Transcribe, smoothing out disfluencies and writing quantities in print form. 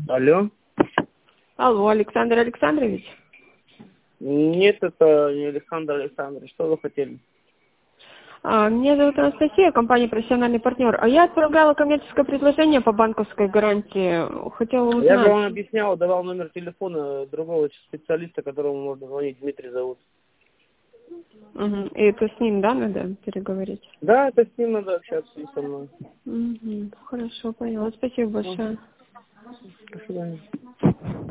Алло. Алло, Александр Александрович? Нет, это не Александр Александрович. Что вы хотели? Меня зовут Анастасия, компания «Профессиональный партнер». А я отправляла коммерческое предложение по банковской гарантии. Хотела узнать. Я же вам объяснял, давал номер телефона другого специалиста, которому можно звонить. Дмитрий зовут. Угу. И это с ним, да, надо переговорить? Да, это с ним надо общаться и со мной. Угу. Хорошо, поняла. Спасибо большое. До свидания.